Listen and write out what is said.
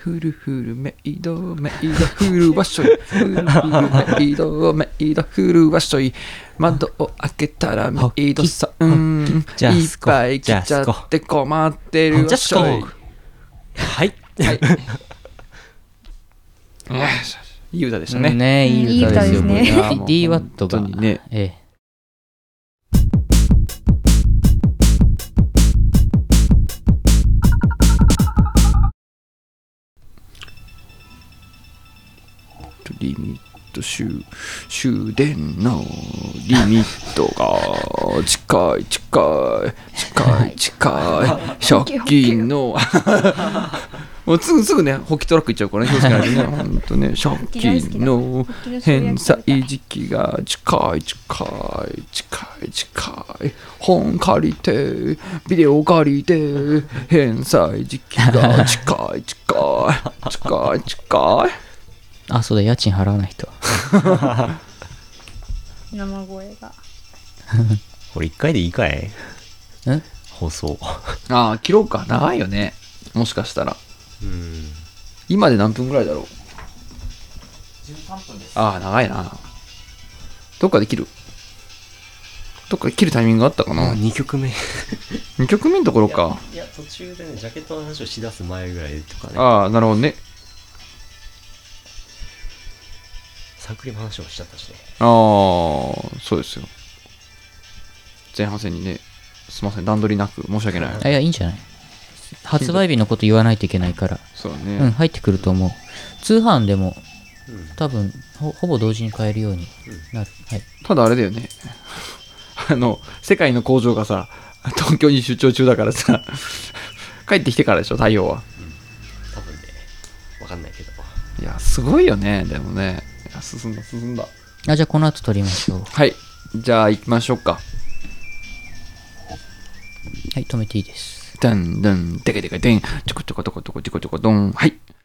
フルフルメイドメイドフルワッショイフルフルメイドメイドフルワッショイ窓を開けたらメイドさんいっぱい来ちゃって困ってるワッショイ。 はい、 はい、いい歌でしたね。 ね、いい歌ですよ。 DWAT がね、リミット終電のリミットが近い借金のもうすぐねホッキトラックいっちゃうからね、気をつけないとね。ほんとね、借金の返済時期が近い本借りてビデオ借りて返済時期が近いあ、そうだ、家賃払わないと。 生声がこれ1回でいいかい？放送。 ああ、切ろうか。長いよね、もしかしたら。今で何分ぐらいだろう。 13分です。 ああ、長いな。どっかで切るタイミングあったかな。 2曲目 2曲目のところか。 いや途中でね、ジャケットの話をしだす前ぐらいとかね。 ああ、なるほどね。 サンクリの話をしちゃったしね。 ああ、そうですよ。前半戦にね、すみません、段取りなく申し訳ない。 いや、いいんじゃない。発売日のこと言わないといけないから。 そうね。 入ってくると思う。通販でも、多分 ほぼ同時に買えるようになる。はい。 ただあれだよね。世界の工場がさ、東京に出張中だからさ、帰ってきてからでしょ、対応は。 多分ね、わかんないけど。 いや、すごいよね、でもね。進んだ。 じゃあこの後撮りましょう。 はい。じゃあ行きましょうか。はい、止めていいです。 ダンダン、デカデカデン、ちょこちょこちょこちょこちょこちょこドン。はい。